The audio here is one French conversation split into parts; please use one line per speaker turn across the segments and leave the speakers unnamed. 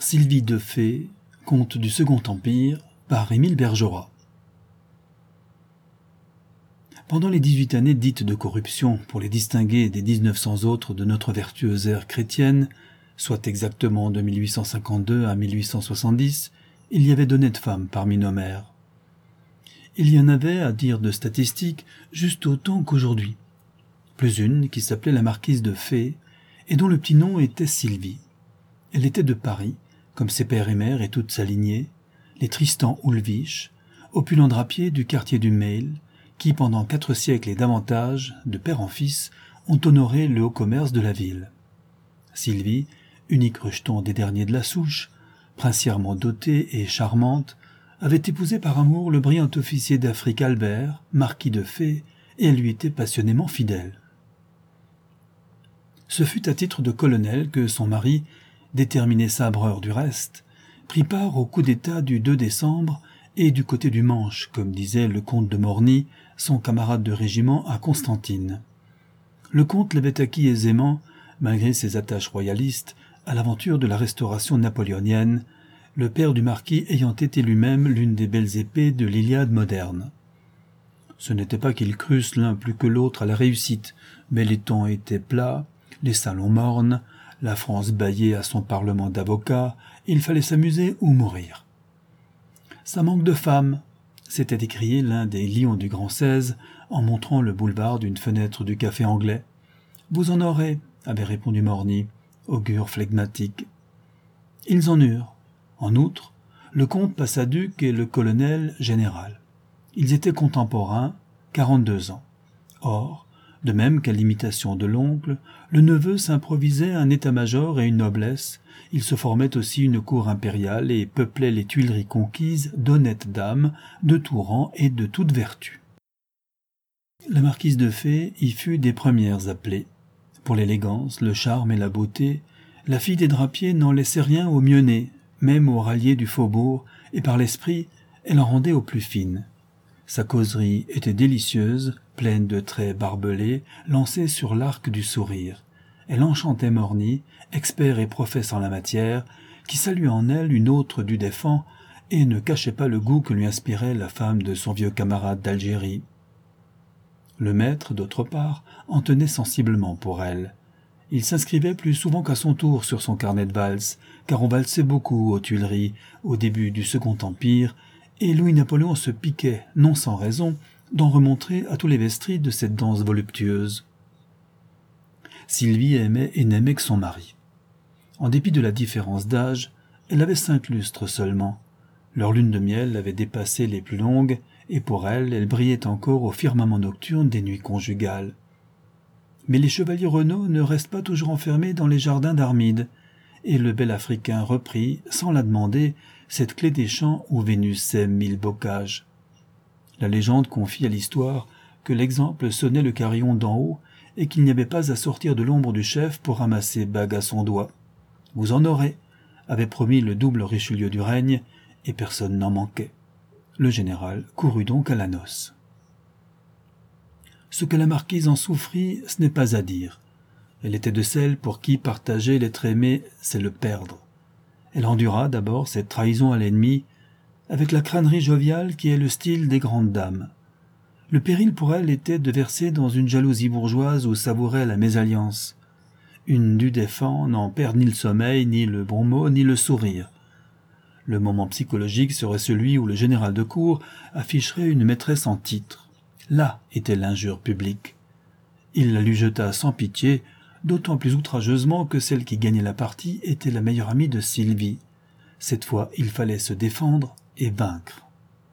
Sylvie de Fay, conte du Second Empire, par Émile Bergerat. Pendant les 18 années dites de corruption, pour les distinguer des 1900 autres de notre vertueuse ère chrétienne, soit exactement de 1852 à 1870, il y avait d'honnêtes femmes parmi nos mères. Il y en avait, à dire de statistiques, juste autant qu'aujourd'hui. Plus une qui s'appelait la marquise de Fay, et dont le petit nom était Sylvie. Elle était de Paris, comme ses pères et mères et toute sa lignée, les Tristan Ulvich, opulents drapiers du quartier du Mail, qui pendant 4 siècles et davantage, de père en fils, ont honoré le haut commerce de la ville. Sylvie, unique rejeton des derniers de la souche, princièrement dotée et charmante, avait épousé par amour le brillant officier d'Afrique Albert, marquis de Fay, et elle lui était passionnément fidèle. Ce fut à titre de colonel que son mari, déterminé sabreur du reste, prit part au coup d'État du 2 décembre et du côté du Manche, comme disait le comte de Morny, son camarade de régiment à Constantine. Le comte l'avait acquis aisément, malgré ses attaches royalistes, à l'aventure de la restauration napoléonienne, le père du marquis ayant été lui-même l'une des belles épées de l'Iliade moderne. Ce n'était pas qu'ils crussent l'un plus que l'autre à la réussite, mais les tons étaient plats, les salons mornes, la France bâillait à son parlement d'avocats, il fallait s'amuser ou mourir. « Ça manque de femmes !» s'était écrié l'un des lions du Grand XVI en montrant le boulevard d'une fenêtre du café anglais. « Vous en aurez !» avait répondu Morny, augure flegmatique. Ils en eurent. En outre, le comte passa duc et le colonel général. Ils étaient contemporains, 42 ans. Or, de même qu'à l'imitation de l'oncle, le neveu s'improvisait un état-major et une noblesse, il se formait aussi une cour impériale et peuplait les Tuileries conquises d'honnêtes dames, de tout rang et de toute vertu. La marquise de Fay y fut des premières appelées. Pour l'élégance, le charme et la beauté, la fille des drapiers n'en laissait rien aux mieux nés, même aux ralliés du faubourg, et par l'esprit, elle en rendait aux plus fines. Sa causerie était délicieuse, pleine de traits barbelés, lancés sur l'arc du sourire. Elle enchantait Morny, expert et professe en la matière, qui saluait en elle une autre du défunt et ne cachait pas le goût que lui inspirait la femme de son vieux camarade d'Algérie. Le maître, d'autre part, en tenait sensiblement pour elle. Il s'inscrivait plus souvent qu'à son tour sur son carnet de valse, car on valsait beaucoup aux Tuileries, au début du Second Empire, et Louis-Napoléon se piquait, non sans raison, d'en remontrer à tous les vestries de cette danse voluptueuse. Sylvie aimait et n'aimait que son mari. En dépit de la différence d'âge, elle avait 5 lustres seulement. Leur lune de miel avait dépassé les plus longues, et pour elle brillait encore au firmament nocturne des nuits conjugales. Mais les chevaliers Renaud ne restent pas toujours enfermés dans les jardins d'Armide, et le bel Africain reprit, sans la demander, cette clé des champs où Vénus sème 1000 bocages. La légende confie à l'histoire que l'exemple sonnait le carillon d'en haut et qu'il n'y avait pas à sortir de l'ombre du chef pour ramasser bague à son doigt. Vous en aurez, avait promis le double Richelieu du règne, et personne n'en manquait. Le général courut donc à la noce. Ce que la marquise en souffrit, ce n'est pas à dire. Elle était de celles pour qui partager l'être aimé, c'est le perdre. Elle endura d'abord cette trahison à l'ennemi, avec la crânerie joviale qui est le style des grandes dames. Le péril pour elle était de verser dans une jalousie bourgeoise où savourait la mésalliance. Une du défunt n'en perd ni le sommeil, ni le bon mot, ni le sourire. Le moment psychologique serait celui où le général de cour afficherait une maîtresse en titre. Là était l'injure publique. Il la lui jeta sans pitié, d'autant plus outrageusement que celle qui gagnait la partie était la meilleure amie de Sylvie. Cette fois, il fallait se défendre et vaincre.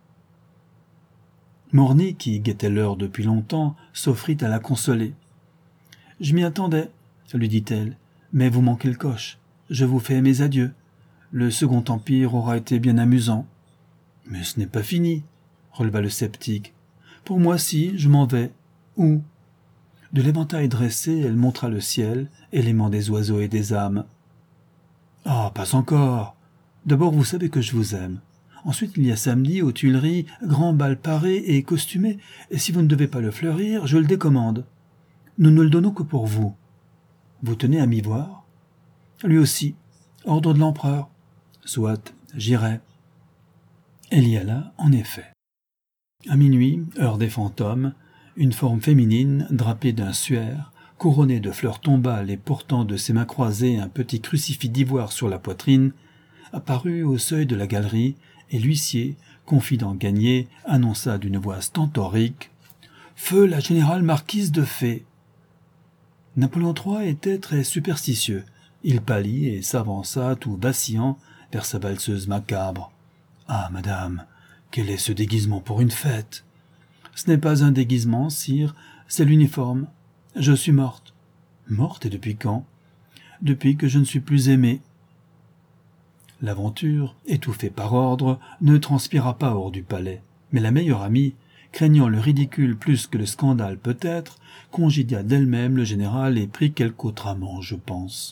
Morny, qui guettait l'heure depuis longtemps, s'offrit à la consoler. « Je m'y attendais, » lui dit-elle, « mais vous manquez le coche. Je vous fais mes adieux. Le Second Empire aura été bien amusant. »« Mais ce n'est pas fini, » releva le sceptique. « Pour moi, si, je m'en vais. Où ?» De l'éventail dressé, elle montra le ciel, élément des oiseaux et des âmes. « Ah, pas encore. D'abord, vous savez que je vous aime. Ensuite, il y a samedi, aux Tuileries, grand bal paré et costumé, et si vous ne devez pas le fleurir, je le décommande. Nous ne le donnons que pour vous. Vous tenez à m'y voir ? Lui aussi. Ordre de l'empereur. Soit, j'irai. Elle y alla, en effet. À minuit, heure des fantômes, une forme féminine, drapée d'un suaire, couronnée de fleurs tombales et portant de ses mains croisées un petit crucifix d'ivoire sur la poitrine, apparut au seuil de la galerie, et l'huissier, confident gagné, annonça d'une voix stentorique « Feu la générale marquise de Fay !» Napoléon III était très superstitieux. Il pâlit et s'avança tout vacillant vers sa valseuse macabre. « Ah, madame, quel est ce déguisement pour une fête ?»« Ce n'est pas un déguisement, sire, c'est l'uniforme. Je suis morte. »« Morte, et depuis quand ?»« Depuis que je ne suis plus aimée. » L'aventure, étouffée par ordre, ne transpira pas hors du palais, mais la meilleure amie, craignant le ridicule plus que le scandale peut-être, congédia d'elle-même le général et prit quelque autre amant, je pense.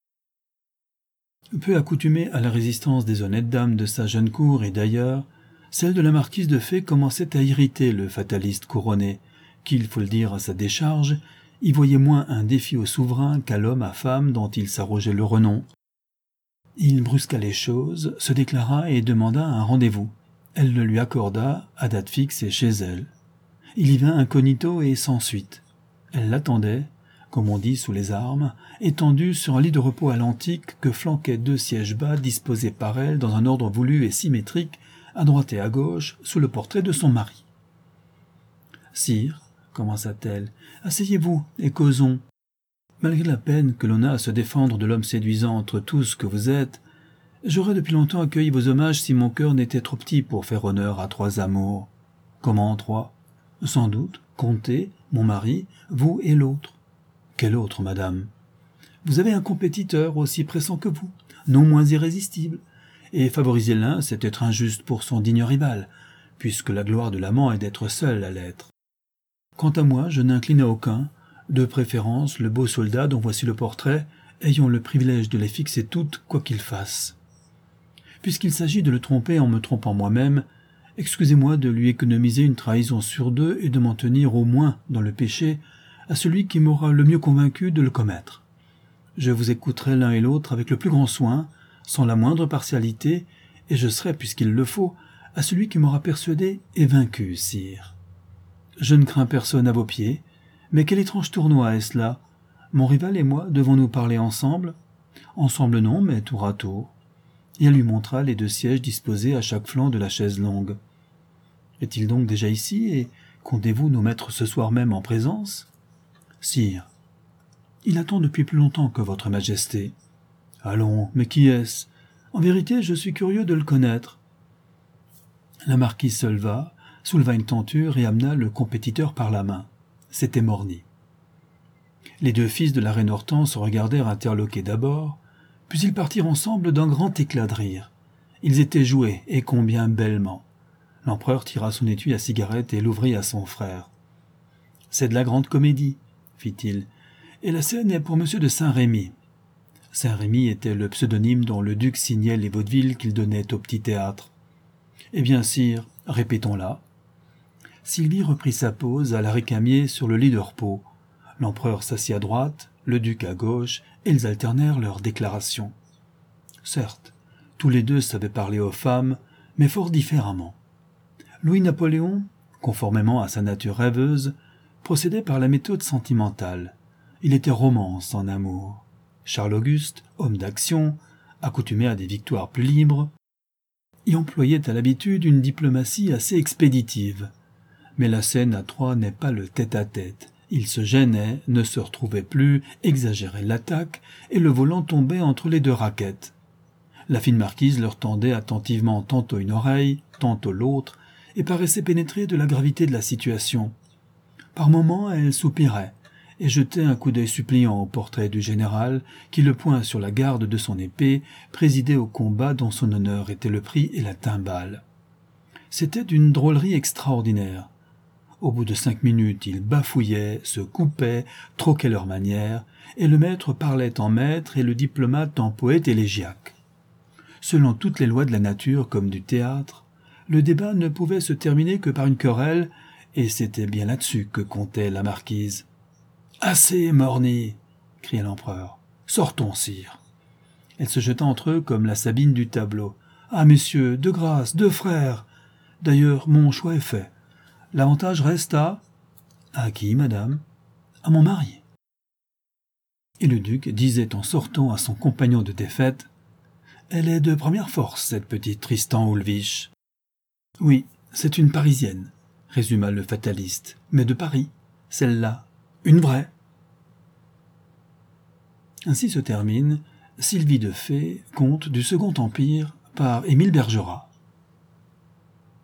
Peu accoutumée à la résistance des honnêtes dames de sa jeune cour et d'ailleurs, celle de la marquise de Fay commençait à irriter le fataliste couronné, qui, il faut le dire à sa décharge, y voyait moins un défi au souverain qu'à l'homme à femme dont il s'arrogeait le renom. Il brusqua les choses, se déclara et demanda un rendez-vous. Elle le lui accorda, à date fixe et chez elle. Il y vint incognito et sans suite. Elle l'attendait, comme on dit sous les armes, étendue sur un lit de repos à l'antique que flanquaient 2 sièges bas disposés par elle dans un ordre voulu et symétrique, à droite et à gauche, sous le portrait de son mari. « Sire, commença-t-elle, asseyez-vous et causons. Malgré la peine que l'on a à se défendre de l'homme séduisant entre tous que vous êtes, j'aurais depuis longtemps accueilli vos hommages si mon cœur n'était trop petit pour faire honneur à 3 amours. Comment 3? Sans doute, comptez, mon mari, vous et l'autre. Quel autre, madame? Vous avez un compétiteur aussi pressant que vous, non moins irrésistible, et favoriser l'un, c'est être injuste pour son digne rival, puisque la gloire de l'amant est d'être seul à l'être. Quant à moi, je n'incline à aucun, de préférence le beau soldat dont voici le portrait, ayant le privilège de les fixer toutes, quoi qu'il fasse. Puisqu'il s'agit de le tromper en me trompant moi-même, excusez-moi de lui économiser une trahison sur 2 et de m'en tenir au moins dans le péché à celui qui m'aura le mieux convaincu de le commettre. Je vous écouterai l'un et l'autre avec le plus grand soin, sans la moindre partialité, et je serai, puisqu'il le faut, à celui qui m'aura persuadé et vaincu, sire. Je ne crains personne à vos pieds, mais quel étrange tournoi est-ce là? Mon rival et moi devons-nous parler ensemble? Ensemble non, mais tour à tour. Et elle lui montra les 2 sièges disposés à chaque flanc de la chaise longue. Est-il donc déjà ici, et comptez-vous nous mettre ce soir même en présence? Sire, il attend depuis plus longtemps que votre majesté. Allons, mais qui est-ce? En vérité, je suis curieux de le connaître. La marquise se leva, souleva une tenture et amena le compétiteur par la main. C'était Morny. Les 2 fils de la reine Hortense se regardèrent interloqués d'abord, puis ils partirent ensemble d'un grand éclat de rire. Ils étaient joués, et combien bellement. L'empereur tira son étui à cigarette et l'ouvrit à son frère. « C'est de la grande comédie, » fit-il, « et la scène est pour monsieur de Saint-Rémy. » Saint-Rémy était le pseudonyme dont le duc signait les vaudevilles qu'il donnait au petit théâtre. « Eh bien, sire, répétons-la. » Sylvie reprit sa pose à la récamier sur le lit de repos. L'empereur s'assit à droite, le duc à gauche, et ils alternèrent leurs déclarations. Certes, tous les 2 savaient parler aux femmes, mais fort différemment. Louis-Napoléon, conformément à sa nature rêveuse, procédait par la méthode sentimentale. Il était romance en amour. Charles-Auguste, homme d'action, accoutumé à des victoires plus libres, y employait à l'habitude une diplomatie assez expéditive. Mais la scène à 3 n'est pas le tête-à-tête. Il se gênait, ne se retrouvait plus, exagérait l'attaque, et le volant tombait entre les 2 raquettes. La fine marquise leur tendait attentivement tantôt une oreille, tantôt l'autre, et paraissait pénétrée de la gravité de la situation. Par moments, elle soupirait, et jetait un coup d'œil suppliant au portrait du général, qui, le poing sur la garde de son épée, présidait au combat dont son honneur était le prix et la timbale. C'était d'une drôlerie extraordinaire. Au bout de 5 minutes, ils bafouillaient, se coupaient, troquaient leurs manières, et le maître parlait en maître et le diplomate en poète élégiaque. Selon toutes les lois de la nature comme du théâtre, le débat ne pouvait se terminer que par une querelle, et c'était bien là-dessus que comptait la marquise. « Assez, Morny !» cria l'empereur. « Sortons, sire. » Elle se jeta entre eux comme la Sabine du tableau. « Ah, messieurs, de grâce, 2 frères. D'ailleurs, mon choix est fait. L'avantage reste à... »« À qui, madame ?»« À mon mari. » Et le duc disait en sortant à son compagnon de défaite: « Elle est de première force, cette petite Tristan Ulvich. »« Oui, c'est une Parisienne, » résuma le fataliste, « mais de Paris, celle-là, une vraie. » Ainsi se termine Sylvie de Fay, conte du Second Empire, par Émile Bergerac.